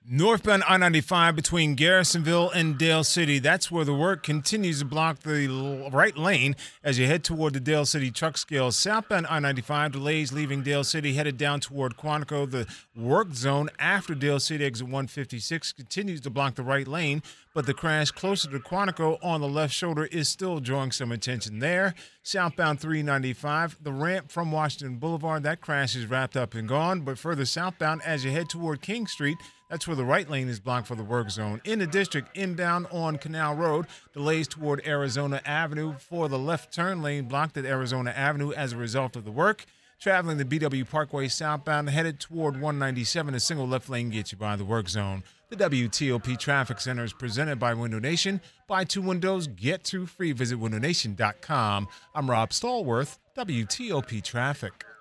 Northbound I-95 between Garrisonville and Dale City. That's where the work continues to block the right lane as you head toward the Dale City truck scale. Southbound I-95 delays leaving Dale City headed down toward Quantico. The work zone after Dale City exit 156 continues to block the right lane, but the crash closer to Quantico on the left shoulder is still drawing some attention there. Southbound 395, the ramp from Washington Boulevard, that crash is wrapped up and gone, but further southbound as you head toward King Street, that's where the right lane is blocked for the work zone. In the district, inbound on Canal Road, delays toward Arizona Avenue for the left turn lane blocked at Arizona Avenue as a result of the work. Traveling the BW Parkway southbound, headed toward 197, a single left lane gets you by the work zone. The WTOP Traffic Center is presented by Window Nation. Buy 2 windows, get 2 free. Visit windownation.com. I'm Rob Stallworth, WTOP Traffic.